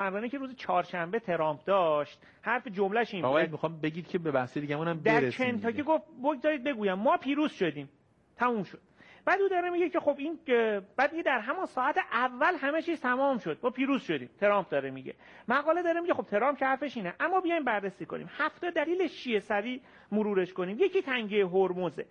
سخنرانی که روز چهارشنبه ترامپ داشت، حرف جمله‌ش این بود. میخوام بگید که به بحث دیگه اونم برسیم. در کنتاکی گفت بگذارید بگویم ما پیروز شدیم. تموم شد. بعد او داره میگه که خب این بعد در همان ساعت اول همه چیز تمام شد، ما پیروز شدیم. ترامپ داره میگه. مقاله داره میگه خب ترامپ که حرفش اینه، اما بیایم بررسی کنیم. 7 دلیلش چیه؟ سریع مرورش کنیم. یکی تنگه هرمزه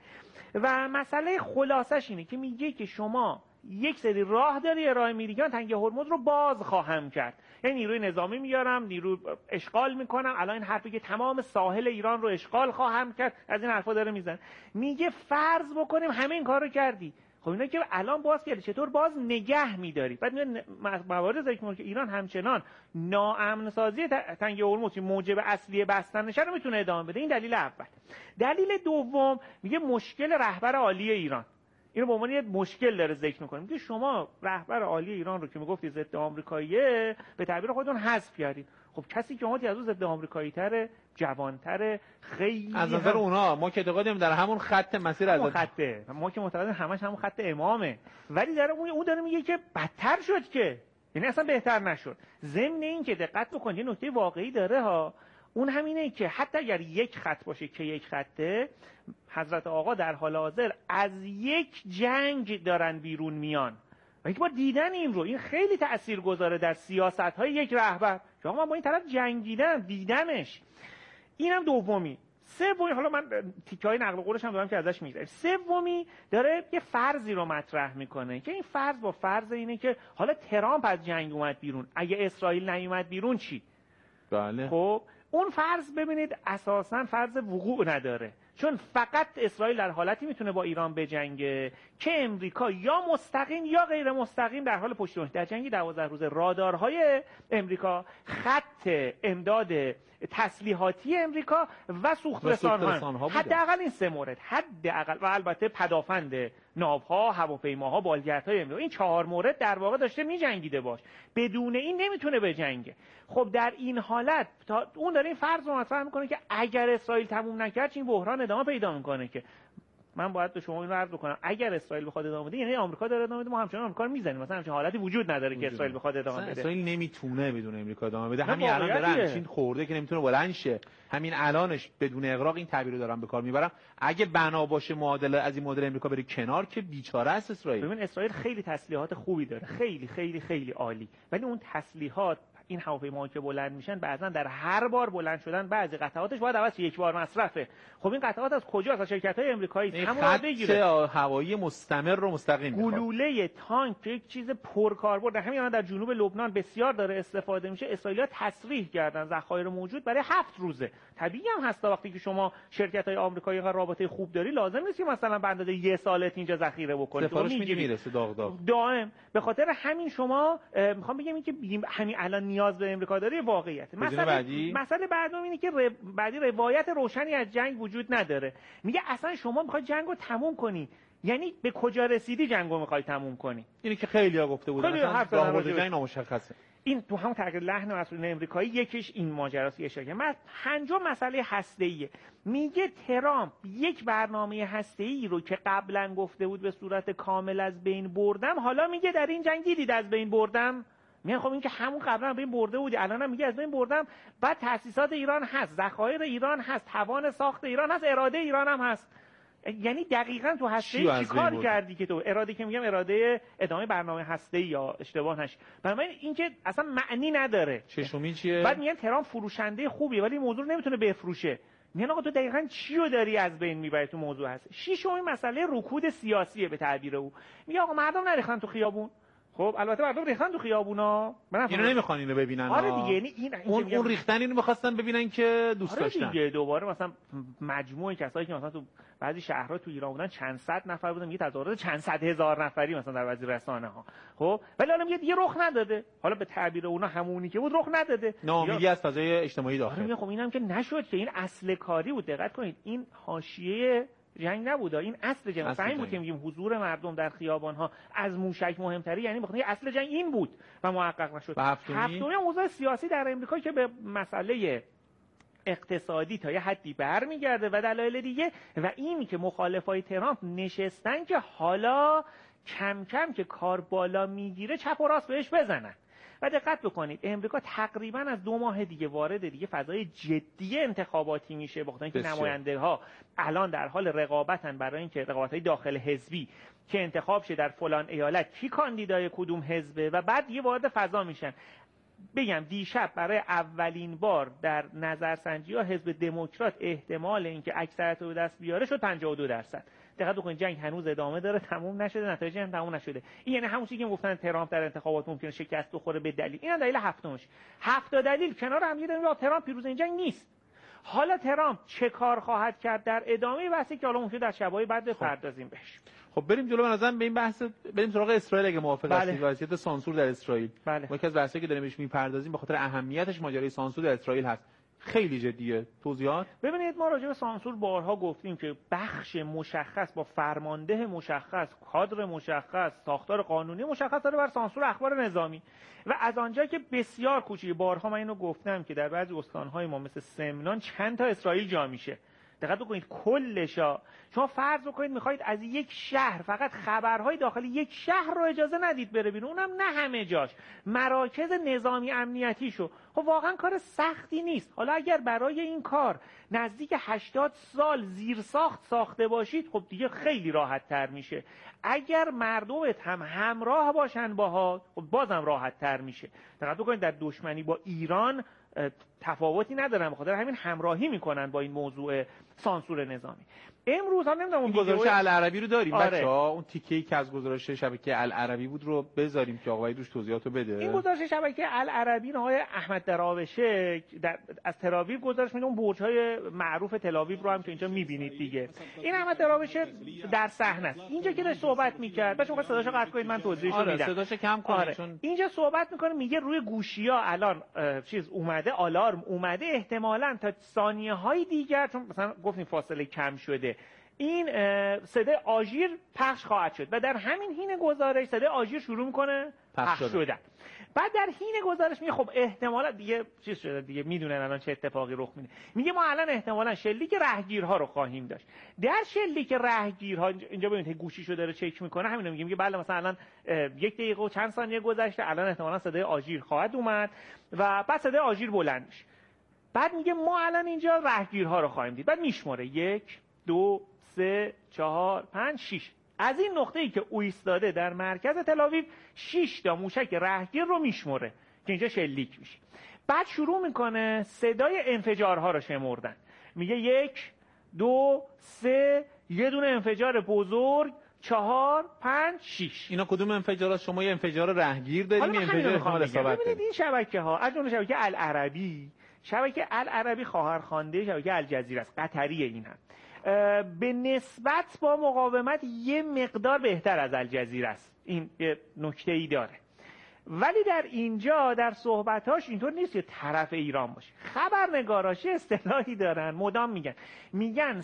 و مسئله خلاصش اینه که میگه که شما یک سری راه داری ارائه میدی که من تنگه هرمز رو باز خواهم کرد، یعنی نیروی نظامی میارم، نیرو اشغال میکنم، الان این حرفی که تمام ساحل ایران رو اشغال خواهم کرد، از این حرفا داره میزنه. میگه فرض بکنیم همه این کارو کردی، خب اینا که الان باز کردی چطور باز نگه میداری؟ بعد میاد موارد ذکر میکنه که ایران همچنان ناامن سازی تنگه هرمز موجب اصلی بستنش رو میتونه ادامه بده. این دلیل اول. دلیل دوم میگه مشکل رهبر عالی ایران، اینو به عنوان یه مشکل داره ذکر می‌کنه. میگه شما رهبر عالی ایران رو که میگفتی ضد آمریکاییه به تعبیر خودتون حذف کردید. خب کسی که اومد از اون ضد آمریکایی‌تره، جوان‌تره، خیلی از نظر اونها ما که اعتقادیم در همون خط مسیر از خطه، ما که معتقدیم همش همون خط امامه، ولی داره اون داره میگه که بدتر شد، که یعنی اصلا بهتر نشد. ضمن این که دقت بکنید یه نکته واقعی داره ها، اون همینه که حتی اگر یک خط باشه که یک خطه، حضرت آقا در حال حاضر از یک جنگ دارن بیرون میان و اینکه ما دیدن این رو، این خیلی تاثیرگذاره در سیاست‌های یک رهبر که آقا من با این طرف جنگیدم، دیدمش. اینم دومی. سومی، حالا من تیکه‌های نقل قولش هم دارم که ازش میگذرم. سومی داره یه فرضی رو مطرح میکنه که این فرض با فرض اینه که حالا ترامپ از جنگ اومد بیرون، اگه اسرائیل نیومد بیرون چی؟ بله. خب اون فرض ببینید اساساً فرض وقوع نداره، چون فقط اسرائیل در حالتی میتونه با ایران بجنگه که امریکا یا مستقیم یا غیر مستقیم در حال پشتیبانی. در جنگ 12 روزه رادارهای امریکا، خط امداد تسلیحاتی امریکا و سوخت‌رسان‌ها، حداقل این 3 مورد، حداقل، و البته پدافند ناوها، هواپیماها، بالگردهای امریکا، این 4 مورد در واقع داشته میجنگیده باش، بدون این نمیتونه بجنگه. خب در این حالت اون داره این فرض رو مطرح میکنه که اگر اسرائیل تموم نکرد این بحران ادامه پیدا میکنه. که من باید به شما این رو عرض بکنم، اگر اسرائیل بخواد ادامه بده یعنی آمریکا داره ادامه بده، ما همچنان آمریکا رو میزنیم، مثلا همچین حالتی وجود نداره که اسرائیل بخواد ادامه بده. اسرائیل نمیتونه بدون امریکا ادامه بده. همین الان داره همچین خورده که نمیتونه بلند شه، همین الانش بدون اغراق این تعبیر رو دارم به کار میبرم. اگه بنا باشه معادله از این مدل امریکا بره کنار که بیچاره است اسرائیل. ببین اسرائیل خیلی تسلیحات خوبی داره، خیلی خیلی خیلی عالی، ولی اون تسلیحات، این هواپیماها که بلند میشن بعضا در هر بار بلند شدن بعضی قطعاتش باید عوض یک بار مصرفه. خب این قطعات از کجاست؟ از شرکت‌های آمریکایی همون بگیره. هوایی مستمر رو مستقیم می‌خواد. گلوله تانک یک چیز پرکاربرد، همین الان در جنوب لبنان بسیار داره استفاده میشه. اسرائیلی‌ها تصریح کردن ذخایر موجود برای 7 روزه. طبیعی هم هست وقتی که شما شرکت‌های آمریکایی رابطه خوب داری، لازم نیست که مثلا به اندازه 1 سالت اینجا ذخیره بکنی. سفارش میرسه داغ دائم. به خاطر همین شما میخوام بگم این که همین الان نیاز به امریکا داره واقعیت. مسئله بعدم اینه که بعدی روایت روشنی از جنگ وجود نداره. میگه اصلا شما میخوای جنگو تموم کنی، یعنی به کجا رسیدی جنگو میخوای تموم کنی؟ اینی که خیلی‌ها گفته بودن مثلا راهبرد جنگ نامشخصه. این تو هم تغییر لحن مسئولین آمریکایی یکیش این ماجراست. پنجم مسئله هسته‌ایه. میگه ترامپ یک برنامه هسته‌ای رو که قبلا گفته بود به صورت کامل از بین بردم، حالا میگه در این جنگ دیدید از بین بردم. میگن خب این که همون قبلا بین برده بودی، الانم میگه از بین بردم. بعد تأسیسات ایران هست، ذخایر ایران هست، توان ساخت ایران هست، اراده ایران هم هست. یعنی دقیقاً تو هسته‌ای چیکار کردی که تو اراده که میگم اراده ادامه برنامه هسته‌ای یا اشتباه نشه. بنابراین این که اصلا معنی نداره. ششمی چیه؟ بعد میگن ترامپ فروشنده خوبیه ولی موضوع نمیتونه بفروشه. میگن آقا تو دقیقاً چی رو داری از بین میبری تو موضوع هست. ششمین مسئله رکود سیاسیه به تعبیر او. میگه آقا مردم نریختن تو خیابون. خب البته مردم ریختن تو خیابونا، اینو نمیخوان اینو ببینن. آره دیگه، یعنی اون ریختن اینو می‌خواستن ببینن که دوست داشتن. آره دیگه، دوباره مثلا مجموعه کسایی که مثلا تو بعضی شهرها تو ایران بودن چند صد نفر بودن، یه تظاهرات چند صد هزار نفری مثلا در بعضی رسانه‌ها. خب ولی حالا میگه دیگه رخ نداده. حالا به تعبیر اونا همونی که بود رخ نداده. ناامیدی از فضای اجتماعی داخل. میگه خب اینم که نشد که این اصل کاری بود. دقت کنید این حاشیه جنگ نبود، این اصل جنگ. فهم بود که میگیم حضور مردم در خیابان‌ها از موشک مهمتری، یعنی بخاطر اصل جنگ این بود و محقق نشد. هفتمی اوضاع سیاسی در امریکا که به مسئله اقتصادی تا یه حدی برمیگرده و دلایل دیگه، و اینی که مخالفای ترامپ نشستن که حالا کم کم که کار بالا میگیره چپ و راست بهش بزنن. و دقت بکنید امریکا تقریبا از 2 ماه دیگه وارد دیگه فضای جدی انتخاباتی میشه، بخاطر اینکه نماینده‌ها الان در حال رقابتن برای اینکه رقابت‌های داخل حزبی که انتخاب شه در فلان ایالت کی کاندیدای کدوم حزبه و بعد دیگه وارد فضا میشن. بگم دیشب برای اولین بار در نظرسنجی‌ها حزب دموکرات احتمال اینکه اکثریت رو به دست بیاره شد 52%. دقت بکنید جنگ هنوز ادامه داره، تموم نشده، نتایج هم تموم نشده. این یعنی همون چیزی که گفتن ترامپ در انتخابات ممکنه شکست بخوره به دلیل. اینا دلیل هفتمش. 7 دلیل کنار هم دیگه ترامپ پیروز این جنگ نیست. حالا ترامپ چه کار خواهد کرد در ادامه بحثی که حالا ممکنه در شب‌های بعد بپردازیم بهش. خب بریم جلو. به نظرم به این بحث بریم سراغ اسرائیل اگه موافق هستید. وضعیت سانسور در اسرائیل. ما یکی از بحثایی که داریم بهش میپردازیم به خاطر اهمیتش ماجرای سانسور در اسرائیل هست. خیلی جدیه. توضیحات؟ ببینید ما راجع به سانسور بارها گفتیم که بخش مشخص با فرمانده مشخص، کادر مشخص، ساختار قانونی مشخص داره بر سانسور اخبار نظامی و از آنجایی که بسیار کوچیک، بارها من اینو گفتم که در بعضی استان‌های ما مثل سمنان چند تا اسرائیل جا میشه. دقت بکنید کلشا شما فرض بکنید میخواید از یک شهر فقط خبرهای داخلی یک شهر رو اجازه ندید بره بیرون، اونم نه همه جاش، مراکز نظامی امنیتیشو. خب واقعا کار سختی نیست. حالا اگر برای این کار نزدیک 80 سال زیرساخت ساخته باشید خب دیگه خیلی راحت تر میشه. اگر مردمت هم همراه باشن باها خب بازم راحت تر میشه. دقت بکنید در دشمنی با ایران تفاوتی ندارن، بخاطر همین همراهی میکنن با این موضوع سانسور نظامی. امروز هم نمیدونم اون گزارش العربی رو داریم. آره. بچه‌ها اون تیکه‌ای که از گزارش شبکه العربی بود رو بذاریم که آقای روش توضیحاتو بده. این گزارش شبکه العربی آقای احمد دراوشه از تل‌آویو گزارش میده، اون برج‌های معروف تل‌آویو رو هم که اینجا می‌بینید دیگه. این احمد دراوشه در صحنه است. اینجا که داشت صحبت می‌کرد، بچه‌ها شما صداشو قطع کنید من توضیحشو میدم. صداشو کم کنید چون اینجا صحبت می‌کنه میگه روی گوشی‌ها الان چیز اومده، آلارم اومده، احتمالاً تا ثانیه‌های دیگر، چون مثلا گفتیم فاصله کم شده، این صدای آژیر پخش خواهد شد و در همین حین گزارش صدای آژیر شروع میکنه پخش شدن. بعد در حین گزارش میگه خب احتمالا دیگه چیز شده دیگه، میدونن الان چه اتفاقی رخ میده. میگه ما الان احتمالا شلیک رهگیرها رو خواهیم داشت. در شلیک رهگیرها اینجا ببینید گوشیشو داره چک میکنه، همین میگه بله مثلا الان 1 دقیقه و چند ثانیه گذشته، الان احتمالا صدای آژیر خواهد اومد و بعد صدای آژیر بلند میشه. بعد میگه ما الان اینجا رهگیرها رو خواهیم دید. بعد میشماره 1 2 3 4 5 6. از این نقطه‌ای که او ایستاده در مرکز تل‌آویو 6 تا موشک رهگیر رو میشمره که اینجا شلیک میشه. بعد شروع میکنه صدای انفجارها رو شمردن. میگه 1 2 3 یه دونه انفجار بزرگ 4 5 6. اینا کدوم انفجارات؟ شما یه انفجار رهگیر دارید، یه انفجار احتمال اصابت. ببینید این شبکه‌ها از جمله شبکه العربی، شبکه العربی خواهرخوانده شبکه الجزیره است، قطری این هم. به نسبت با مقاومت یه مقدار بهتر از الجزیره است. این یه نکته‌ای داره. ولی در اینجا در صحبتاش اینطور نیست که طرف ایران باشه. خبرنگاراش اصطلاحی دارن، مدام میگن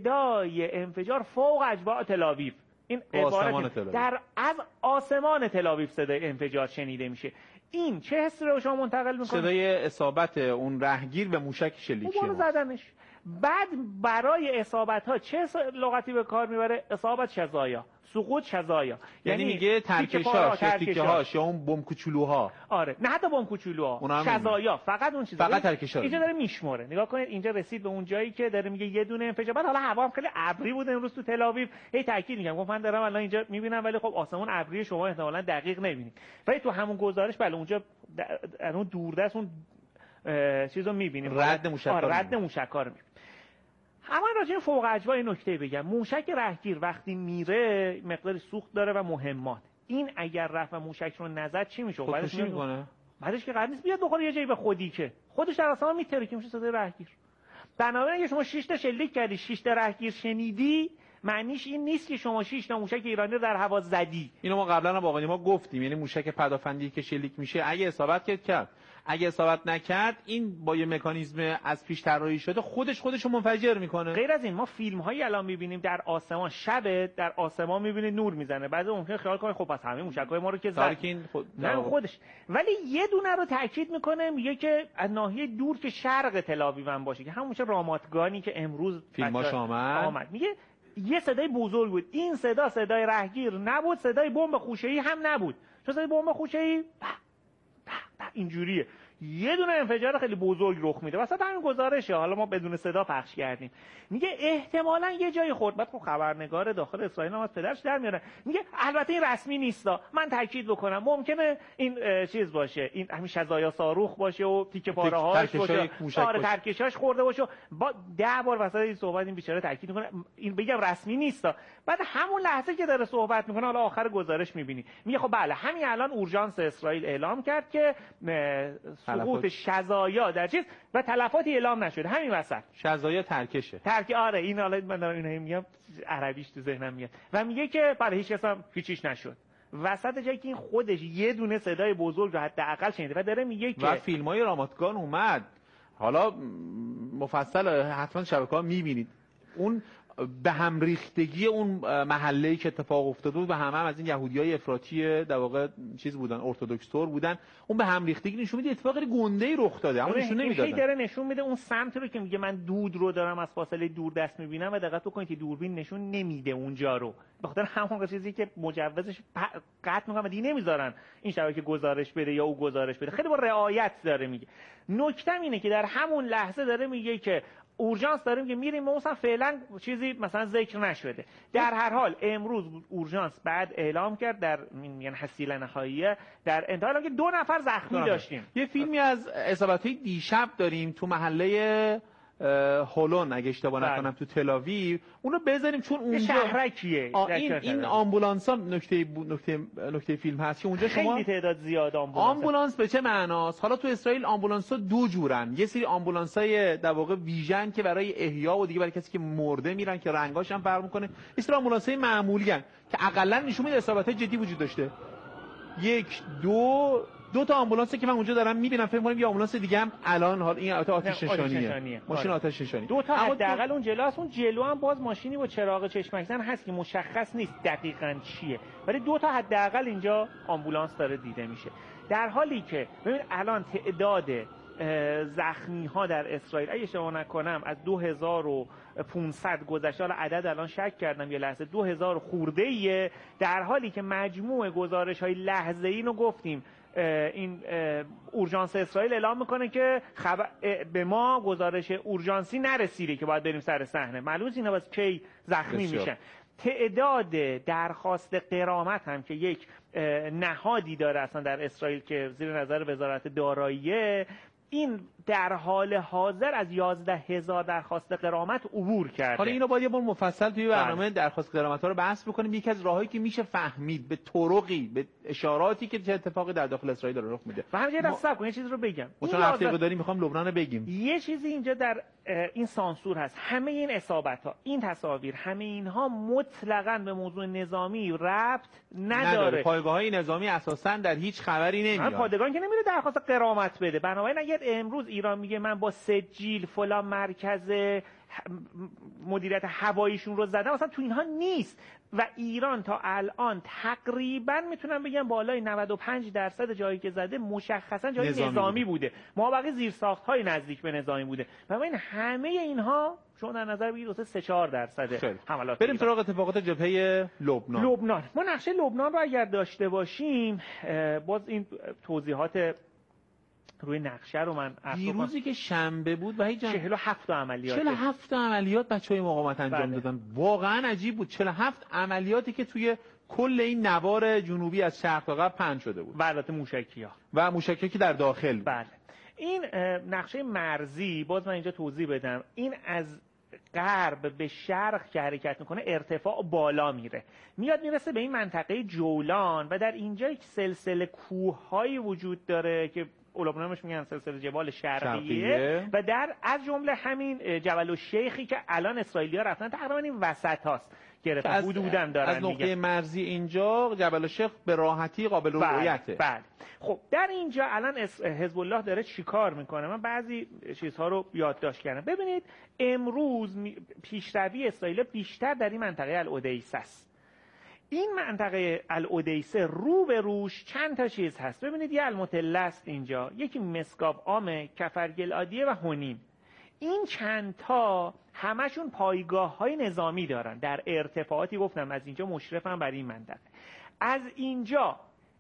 صدای انفجار فوق اجواء تل‌آویو. این عبارت در از آسمان تل‌آویو صدای انفجار شنیده میشه. این چه حسی رو شما منتقل میکنه؟ صدای اصابت اون رهگیر و موشک شلیکی اون زدنش. بعد برای اصابت ها چه لغتی به کار میبره؟ اصابت شظایا، سقوط شظایا، یعنی میگه ترکش‌هاش یا تیکه‌هاش یا اون بمب کوچولوها. آره نه حتی بمب کوچولوها، شظایا، فقط اون چیزا، فقط ترکش‌ها. اینجا داره میشمره. نگاه کنید اینجا رسید به اون جایی که داره میگه یه دونه انفجار. بعد حالا هوا هم خیلی ابری بود امروز تو تل‌آویو، هی تاکید میگم گفت من دارم الان اینجا میبینم ولی خب آسمون ابری شما احتمالاً دقیق نمیبینید. ولی تو همون گزارش بله اونجا اون دوردست اون چیزو میبینیم، رد موشک‌ها رو میبینیم. اما راجع به فوق اجواء نکته بگم، موشک رهگیر وقتی میره مقداری سوخت داره و مهمات. این اگر رفت و موشک رو نزد چی میشه؟ بعدش میکنه. بعدش که قرار نیست بیاد بخوره یه جایی به خودی، که خودش در آسمان میتره که میشه صدای رهگیر. بنابراین اگه شما 6 تا شلیک کردی 6 تا رهگیر شنیدی، معنیش این نیست که شما 6 تا موشک ایرانی رو در هوا زدی. اینو ما قبلا با آقای ما گفتیم، یعنی موشک پدافندی که شلیک میشه اگه اصابت کرد، اگه اصابت نکرد این با یه مکانیزم از پیش طراحی شده خودشو منفجر میکنه. غیر از این ما فیلم هایی الان میبینیم در آسمان، شب در آسمان میبینید نور میزنه، بعضی ممکنه خیال کنه خب پس همه موشک‌های ما رو که زد. نه خودش. ولی یه دونه رو تاکید میکنه، میگه که از ناحیه دور که شرق تل‌آویو هم باشه، که همون چه راماتگانی که امروز فیلماش اومد. میگه یه صدای بزرگ بود. این صدای رهگیر نبود، صدای بمب خوشه‌ای هم نبود. چون صدای بمب خوشه‌ای اینجوریه، یه دونه انفجار خیلی بزرگ رخ میده وسط همین گزارشه، حالا ما بدون صدا پخش کردیم. میگه احتمالاً یه جایی خورد. بعد خب خبرنگار داخل اسرائیل هم از پدرش در میاره، میگه البته این رسمی نیستا، من تاکید بکنم ممکنه این چیز باشه، این همین شظایا صاروخ باشه و تیکه پاره هاش باشه، آره ترکشاش خورده باشه. با 10 بار وسط این صحبت این بیچاره تاکید میکنه این بگم رسمی نیستا. بعد همون لحظه که داره صحبت میکنه، حالا آخر گزارش میبینی میگه خب بله همین الان اورژانس اسرائیل اعلام کرد که سقوط شظایا در چیز و تلفاتی اعلام نشده. همین وسط شظایا ترکشه. آره این حالا من دارم اینو میگم عربیش تو ذهنم میاد و میگه که بله هیچ کس هم هیچیش نشد. وسط جایی که این خودش یه دونه صدای بزرگ رو حداقل شنیده و داره میگه که و فیلمای راماتگان اومد، حالا مفصل حتما شبکه‌ها میبینید، اون به هم ریختگی اون محله‌ای که اتفاق افتاده بود و همه هم از این یهودیای افراطی در واقع چیز بودن، ارتدوکس تور بودن، اون به هم ریختگی نشون میده اتفاقی گنده‌ای رخ داده اما نشون نمیداد. این داره نشون میده اون سمت رو که میگه من دود رو دارم از فاصله دور دست میبینم و دقت بکنید که دوربین نشون نمیده اونجا رو، به خاطر همون چیزی که مجوزش قطع میکنن و دیگه نمیذارن این شبکه گزارش بده یا او گزارش بده. خیلی با رعایت داره میگه. نکته اینه که در همون لحظه داره میگه که اورژانس داریم که میریم، مثلا فعلا چیزی مثلا ذکر نشده. در هر حال امروز اورژانس بعد اعلام کرد در میگن حصیله نهاییه در انتهای که 2 نفر زخمی داشتیم. یه فیلمی از اصابت‌های دیشب داریم تو محله هولون اگه اشتباه نکنم تو تل‌آویو، اونو بذاریم چون اونجا شهرکیه. این آمبولانس‌ها نکته فیلم هست که اونجا شما خیلی تعداد زیاد آمبولانس به چه معناست؟ حالا تو اسرائیل آمبولانس‌ها 2 جورن، یه سری آمبولانس‌های در واقع ویژن که برای احیا و دیگه برای کسی که مرده میرن که رنگاش هم فرق می‌کنه، یه سری آمبولانس‌های معمولی ان که حداقل نشون میده اصابت‌های جدی وجود داشته. 1 2 تا آمبولانسی که من اونجا دارم میبینم، فکر کنم یه آمبولانس دیگه هم الان حالا این آتش نشانیه. ماشین آتش نشانی 2 تا حداقل اون جلو هست. اون جلو هم باز ماشینی با چراغ چشمک زن هست که مشخص نیست دقیقاً چیه، ولی 2 تا حداقل اینجا آمبولانس داره دیده میشه. در حالی که ببین الان تعداد زخمی ها در اسرائیل اگه اشتباه نکنم از 2500 گذشته، حالا عدد الان شک کردم یه لحظه 2000 خورده‌ایه، در حالی که مجموع گزارش های لحظه‌ای رو گفتیم این اورژانس اسرائیل اعلام میکنه که به ما گزارش اورژانسی نرسیده که باید بریم سر صحنه. معلومه اینا باز کی زخمی میشن. تعداد درخواست غرامت هم که یک نهادی داره اصلا در اسرائیل که زیر نظر وزارت داراییه، این در حال حاضر از 11000 درخواست غرامت عبور کرده. حالا اینو باید یه بار مفصل توی برنامه درخواست غرامت‌ها رو بحث بکنیم. یکی از راهایی که میشه فهمید به طرقی، به اشاراتی که چه اتفاقی در داخل اسرائیل داره رخ میده. و همینجوری صبر کن یه چیز رو بگم. چون هفته داریم میخوام لبنان رو بگیم. یه چیزی اینجا در این سانسور هست. همه این اصابت‌ها، این تصاویر، همه اینها مطلقاً به موضوع نظامی ربط نداره. پایگاه‌های نظامی اساساً در هیچ خبری نمیاد. پادگان که نمیره درخواست غرامت بده. بنابراین اگر امروز ایران میگه من با سجیل فلان مرکز مدیریت هواییشون رو زدم، مثلا تو اینها نیست. و ایران تا الان تقریبا میتونم بگم بالای 95% جایی که زده مشخصا جای نظامی بوده. مابقی زیرساخت‌های نزدیک به نظامی بوده. و این همه اینها شما در نظر بگیرید 3-4% حملات. بریم سراغ اتفاقات جبهه لبنان. ما نقشه لبنان رو اگر داشته باشیم، باز این توضیحات روی نقشه رو من دیروزی که شنبه بود و 47 عملیات 47 عملیات بچهای مقاومت انجام دادن. واقعا عجیب بود. 47 عملیاتی که توی کل این نوار جنوبی از شرق تا غرب پهن شده بود. البته موشکی‌ها و موشکی که در داخل بود. بله. این نقشه مرزی باز من اینجا توضیح بدم. این از غرب به شرق که حرکت میکنه ارتفاع بالا میاد میرسه به این منطقه جولان و در اینجا یک سلسله کوه‌هایی وجود داره که علماءش میگن سلسله جبال شرقیه و در از جمله همین جبل الشیخی که الان اسرائیلی‌ها رفتن تقریبا این وسط هاست گرفته حدوداً دارن. از نقطه مرزی اینجا جبل الشیخ به راحتی قابل رؤیته. بله. خب در اینجا الان حزب الله داره چیکار میکنه؟ من بعضی چیزها رو یادداشت کردم. ببینید امروز پیشروی اسرائیل بیشتر در این منطقه الاودیسه است. این منطقه الاودیسه رو به روش چند تا چیز هست. ببینید یه المثلث اینجا، یکی مسکاب عامه، کفرگلعادیه و هونیم. این چند تا همشون پایگاه‌های نظامی دارن در ارتفاعاتی، گفتم از اینجا مشرفن بر این منطقه. از اینجا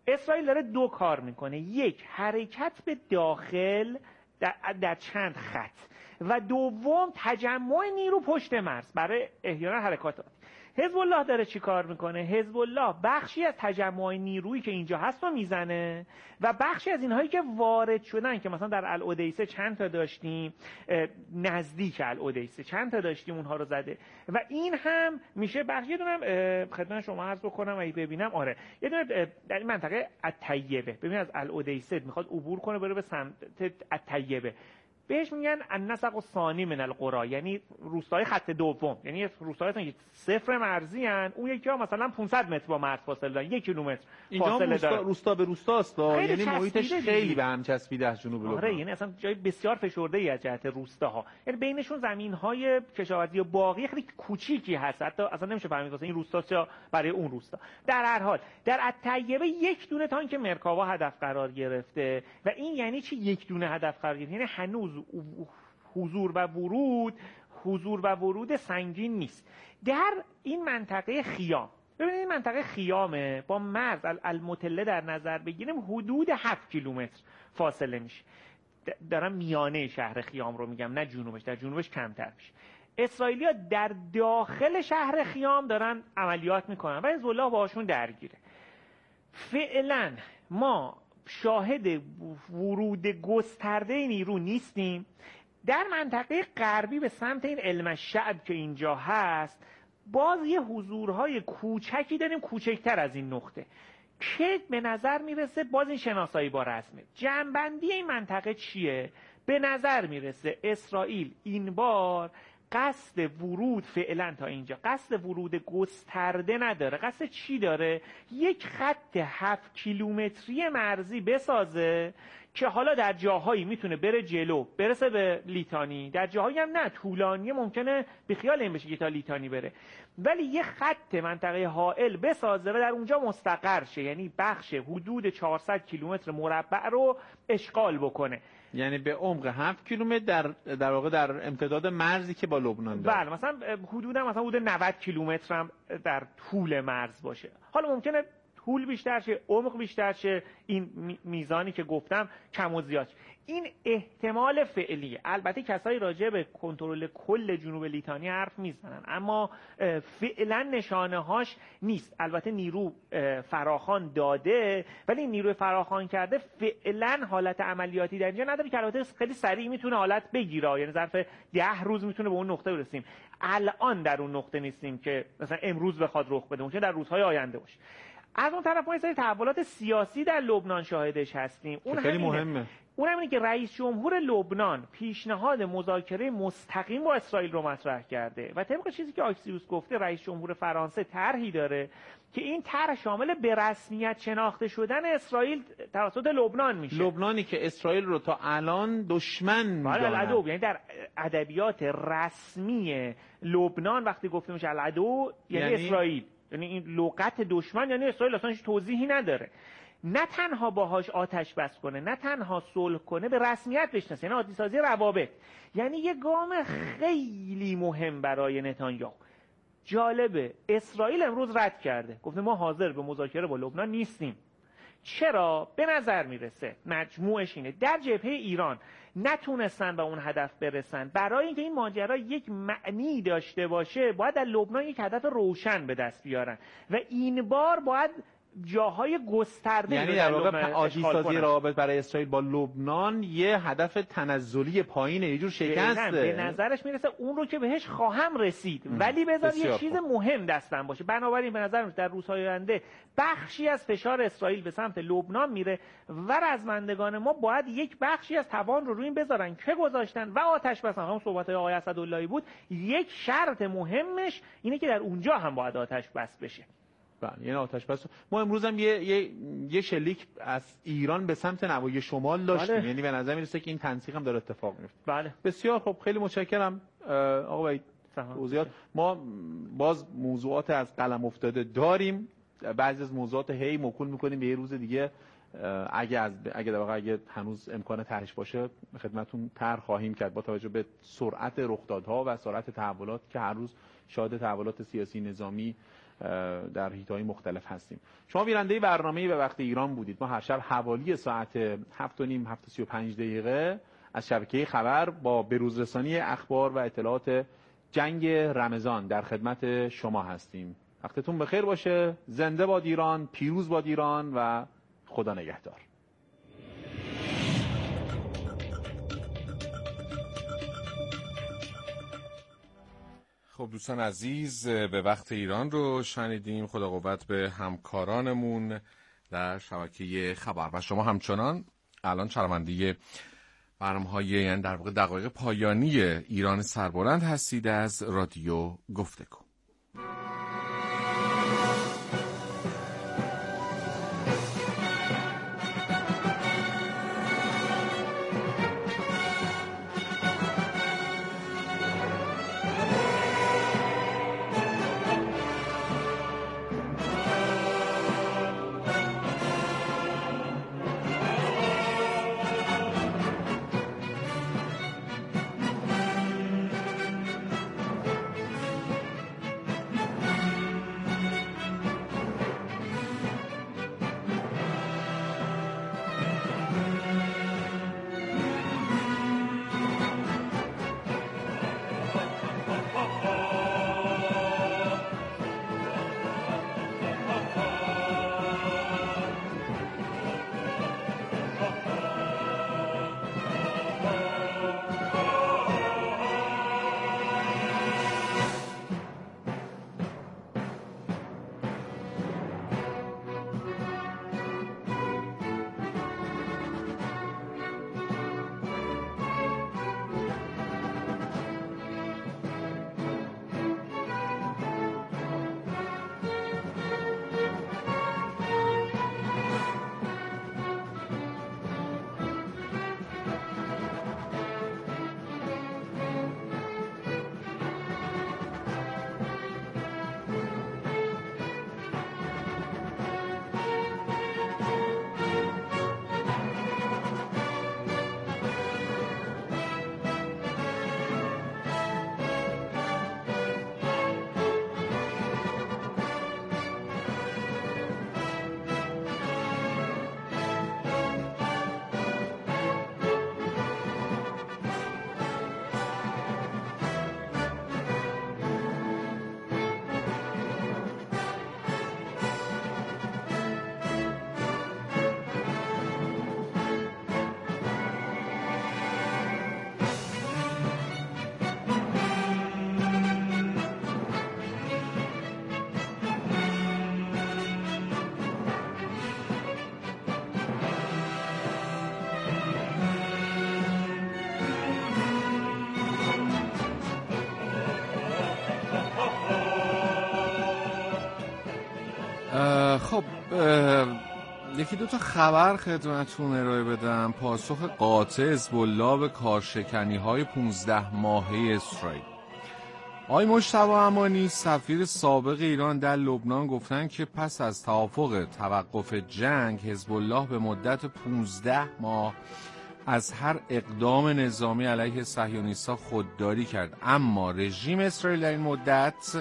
اسرائیل داره دو کار میکنه، یک حرکت به داخل در چند خط و دوم تجمع نیرو پشت مرز برای احیانا حرکات. حزب الله داره چی کار میکنه؟ حزب الله بخشی از تجمع نیرویی که اینجا هست رو میزنه و بخشی از اینهایی که وارد شدن که مثلا در العدیسه چند تا داشتیم، نزدیک العدیسه چند تا داشتیم، اونها رو زده و این هم میشه بخشی. دونم خدمت شما عرض بکنم اگه ببینم، آره یه دونه در این منطقه الطیبه، ببین از العدیسه میخواد عبور کنه بره به سمت الطیبه، بهش میگن النسق الثانی من القرى، یعنی روستای خط دوم، یعنی روستایی که صفر مرزی ان، اون یکی ها مثلا 500 متر با مرز فاصله دارن، 1 کیلومتر فاصله دارن. روستا به روستاست، یعنی محیطش خیلی به هم چسبیده از جنوب لبنان. آره، یعنی اصلا جای بسیار فشرده ای از جهت روستاها، یعنی بینشون زمین‌های کشاورزی و باغی خیلی کوچیکی هست، حتی اصلا نمیشه فهمید واسه این روستا چه برای اون روستا. در هر حال در الطیبه یک دونه تانک مرکاوا هدف قرار گرفته و این یعنی چی یک دونه هدف قرار گرفته؟ یعنی هنوز حضور و ورود سنگین نیست در این منطقه خیام. ببینید این منطقه خیامه، با مرز المطله در نظر بگیریم حدود 7 کیلومتر فاصله میشه. دارم میانه شهر خیام رو میگم، نه جنوبش، در جنوبش کمتر میشه. اسرائیلیا در داخل شهر خیام دارن عملیات میکنن و حزب الله باهاشون درگیره. فعلا ما شاهد ورود گسترده نیرو نیستیم. در منطقه غربی به سمت این علم الشعب که اینجا هست باز یه حضورهای کوچکی داریم، کوچکتر از این نقطه که به نظر میرسه باز این شناسایی با رسمه. جنبندی این منطقه چیه؟ به نظر میرسه اسرائیل این بار قصد ورود فعلا تا اینجا قصد ورود گسترده نداره. قصد چی داره؟ یک خط 7 کیلومتری مرزی بسازه که حالا در جاهایی میتونه بره جلو برسه به لیتانی، در جاهایی هم نه، طولانی ممکنه به خیال این بشه که تا لیتانی بره، ولی یه خط منطقه حائل بسازه و در اونجا مستقر شه، یعنی بخش حدود 400 کیلومتر مربع رو اشغال بکنه. یعنی به عمق 7 کیلومتر در واقع در امتداد مرزی که با لبنان داره. بله، مثلا حدود 90 کیلومتر هم در طول مرز باشه. حالا ممکنه طول بیشتر شه، عمق بیشتر شه، این میزانی که گفتم کم و زیاد شه. این احتمال فعلیه. البته کسایی راجع به کنترل کل جنوب لیتانی حرف میزنن، اما فعلا نشانه هاش نیست. البته نیرو فراخوان داده، ولی این نیروی فراخوان کرده فعلا حالت عملیاتی در اینجا نداره که البته خیلی سریع میتونه حالت بگیره، یعنی ظرف 10 روز میتونه به اون نقطه برسیم. الان در اون نقطه نیستیم که مثلا امروز بخواد رخ بده، ممکنه در روزهای آینده باشه. از اون طرف ما یه سری تحولات سیاسی در لبنان شاهدش هستیم. اون خیلی مهمه. اون اینه که رئیس جمهور لبنان پیشنهاد مذاکره مستقیم با اسرائیل رو مطرح کرده و طبق چیزی که آکسیوس گفته رئیس جمهور فرانسه طرحی داره که این طرح شامل به رسمیت شناخته شدن اسرائیل توسط لبنان میشه. لبنانی که اسرائیل رو تا الان دشمن می‌دونه، یعنی در ادبیات رسمی لبنان وقتی گفته میشه العدو یعنی اسرائیل، یعنی این لغت دشمن، یعنی اسرائیل اصلا هیچ توضیحی نداره. نه تنها باهاش آتش بس کنه، نه تنها صلح کنه، به رسمیت بشناسه، یعنی عادی سازی روابط. یعنی یه گام خیلی مهم برای نتانیاهو. جالبه اسرائیل امروز رد کرده، گفته ما حاضر به مذاکره با لبنان نیستیم. چرا؟ به نظر میرسه مجموعش اینه در جبهه ایران نتونستن به اون هدف برسن. برای اینکه این ماجرا یک معنی داشته باشه باید در لبنان یک هدف روشن به دست بیارن و این بار باید جاهای گسترده، یعنی در واقع عادی سازی روابط برای اسرائیل با لبنان یه هدف تنزلی پایینه، یه جور شکسته. به نظرش میرسه اون رو که بهش خواهم رسید، ولی بذار یه چیز مهم دستم باشه. بنابراین به نظر در روزهای آینده بخشی از فشار اسرائیل به سمت لبنان میره و رزمندگان ما باید یک بخشی از توان رو روی این بذارن که گذاشتن و آتش بسن. همون صحبت‌های آقای اسداللهی بود، یک شرط مهمش اینه که در اونجا هم باید آتش بس بشه. یعنی آتش بس. ما امروز هم یه شلیک از ایران به سمت نواحی شمال داشتیم. بله. یعنی به نظر میرسه که این تنسیق هم داره اتفاق میفته. بله. بسیار خب، خیلی متشکرم آقا وحید. توضیحات. ما باز موضوعات از قلم افتاده داریم، بعضی از موضوعات هی موکول میکنیم به یه روز دیگه. اگه هنوز امکان طرحش باشه خدمتتون طرح خواهیم کرد با توجه به سرعت رخدادها و سرعت تحولات که هر روز شاهد تحولات سیاسی نظامی در حیطه‌های مختلف هستیم. شما بیننده برنامه به وقت ایران بودید. ما هر شب حوالی ساعت 7:30 7:35 از شبکه خبر با بروزرسانی اخبار و اطلاعات جنگ رمضان در خدمت شما هستیم. وقتتون بخیر باشه. زنده باد ایران، پیروز باد ایران و خدا نگهدار. خب دوستان عزیز، به وقت ایران رو شنیدیم. خدا قوت به همکارانمون در شبکه خبر و شما همچنان الان شنونده برنامه‌های، یعنی در واقع دقایق پایانی ایران سربلند هستید از رادیو گفتگو. خب یکی دو تا خبر خدمتتون ارائه بدم. پاسخ قاطع حزب‌الله به کارشکنی‌های 15 ماهه اسرائیل. آقای مجتبی امانی سفیر سابق ایران در لبنان گفتن که پس از توافق توقف جنگ حزب‌الله به مدت 15 ماه از هر اقدام نظامی علیه صهیونیست‌ها خودداری کرد، اما رژیم اسرائیل در این مدت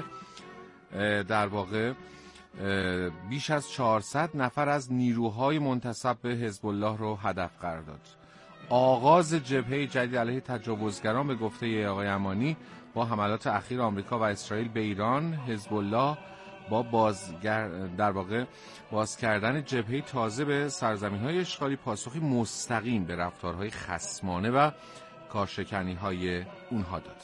در واقع بیش از 400 نفر از نیروهای منتسب به حزب الله رو هدف قرار داد. آغاز جبهه جدید علیه تجاوزگران به گفته آقای امانی با حملات اخیر آمریکا و اسرائیل به ایران، حزب الله با در واقع باز کردن جبهه تازه به سرزمین‌های اشغالی پاسخی مستقیم به رفتارهای خصمانه و کارشکنی‌های اونها داد.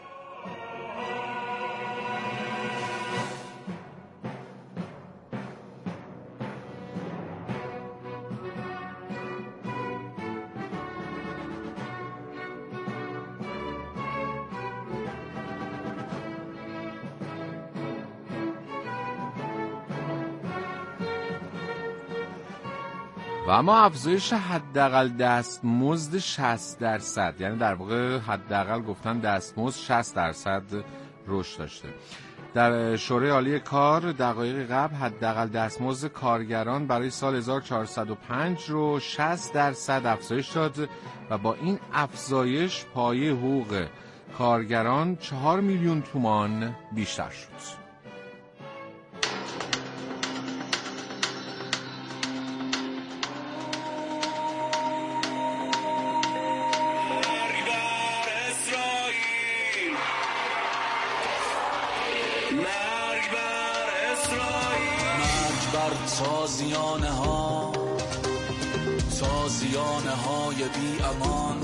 و اما افزایش حداقل دستمزد 60%، یعنی در واقع حداقل گفتن دستمزد 60% رشد داشته. در شورای عالی کار دقایق قبل حداقل دستمزد کارگران برای سال 1405 رو 60% افزایش داد و با این افزایش پایه حقوق کارگران 4 میلیون تومان بیشتر شد. تازیانه های بی امان،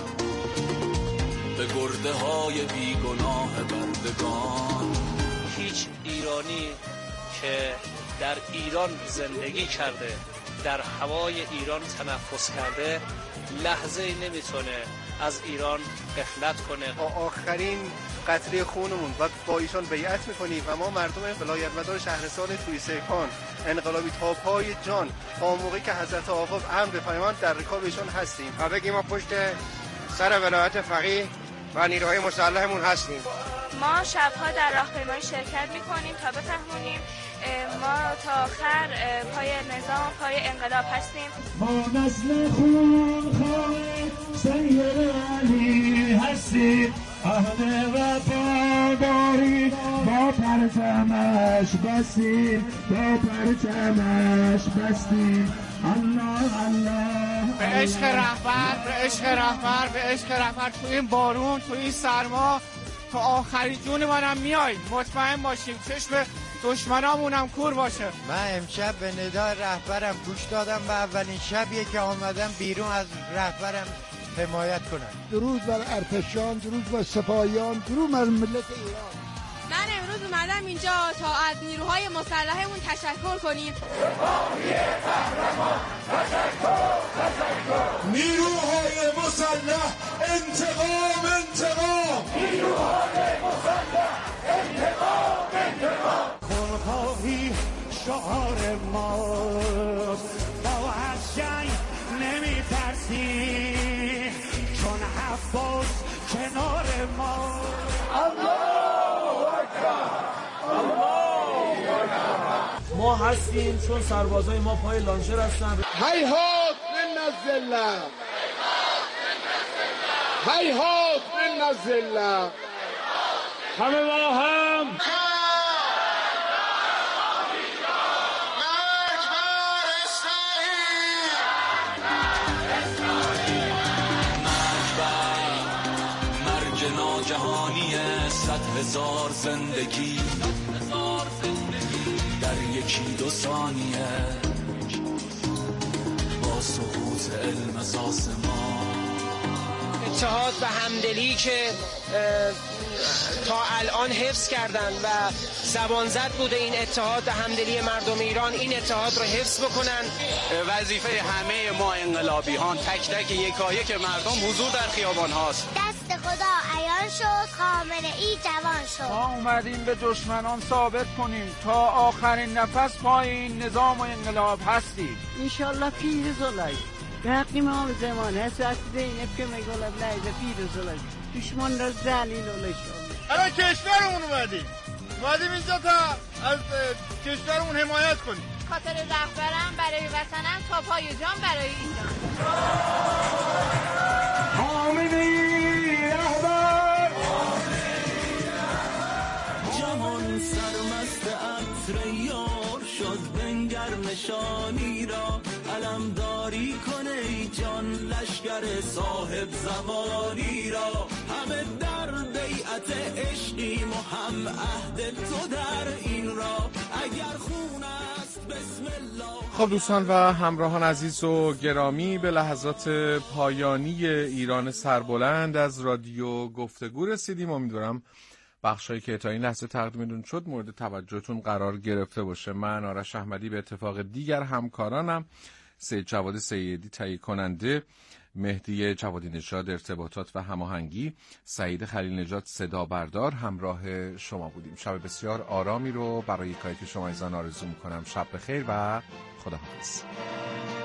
به گرده های بی گناه بندگان. هیچ ایرانی که در ایران زندگی کرده، در هوای ایران تنفس کرده، لحظه نمیتونه از ایران غفلت کنه. با آخرین قطره خونمون و با ایشان بیعت میکنیم و ما مردم ولایتمدار شهرستان تویسیپان انقلابی تا پای جان تا موقعی که حضرت آقا امر بفرمایند در رکاب ایشان هستیم و بگیم ما پشت سر ولایت فقیه و نیروهای مسلحمون هستیم. ما شبها در راهپیمایی شرکت میکنیم تا بفهمونیم ما تا آخر پای نظام، پای انقلاب هستیم. ما نسل خونخواه سید علی هستیم، اهل وفاداری با پرچمش بستیم، با پرچمش بستیم. الله الله به عشق رهبر، به عشق رهبر، به عشق رهبر. تو این بارون، تو این سرما، تو آخرین جون منم میای. مطمئن باشیم چشم دشمنامونم کور باشه. من امشب به ندای رهبرم گوش دادم و اولین شبیه که آمدم بیرون از رهبرم حمایت کنم. درود بر ارتشان، درود بر سپاهیان، درود بر ملت ایران. من امروز اومدم اینجا تا از نیروهای مسلحمون تشکر کنیم. نیروهای مسلح انتقام، انتقام. نیروهای مسلح انتقام، انتقام. خونخواهی شعار ماست، ما از جنگ نمی ترسیم چون حفاظ کنار ما. ما هستیم چون سربازای ما پای لانچر هستن. هیهات من الذله، هیهات من الذله. همه با هم جهانی 100,000 زندگی در یکی دو ثانیه با سقوط علم اساس ما. اتحاد و همدلی که تا الان حفظ کردن و زبانزد بوده این اتحاد و همدلی مردم ایران، این اتحاد رو حفظ بکنن. وظیفه همه ما انقلابیان، تک تک یکایک مردم حضور در خیابان هاست. دست خدا عیان شد، خامنه ای جوان شد. ما اومدیم به دشمنان ثابت کنیم تا آخرین نفس پای این نظام و انقلاب هستیم. انشالله پیروزولای به حق امام زمان حضرت زینب که میگولد لحظه پیروزولای دشمن را ذلیل اولای شد. الان کشورمون اومدیم اینجا تا از کشورمون حمایت کنیم. خاطر رهبرم، برای وطنم، تا پای جان برای ایران. خامنه‌ای رهبر. جهان سرمست عطر یار شد، بنگر نشانی را علمداری کنه ای جان، لشکر صاحب زمانی را. همه در بیعت عشقیم و هم عهد تو در این را، اگر خون است بسم الله. خب دوستان و همراهان عزیز و گرامی، به لحظات پایانی ایران سربلند از رادیو گفتگو رسیدیم. امیدوارم بخشایی که تا این لحظه تقدیمتون شد مورد توجهتون قرار گرفته باشه. من آرش احمدی به اتفاق دیگر همکارانم، سید جواد سیدی تهیه کننده، مهدی جوادی نژاد ارتباطات و هماهنگی، سعید خلیل نژاد صدا بردار همراه شما بودیم. شب بسیار آرامی رو برای یکایک شما عزیزان آرزو میکنم. شب بخیر و خداحافظ.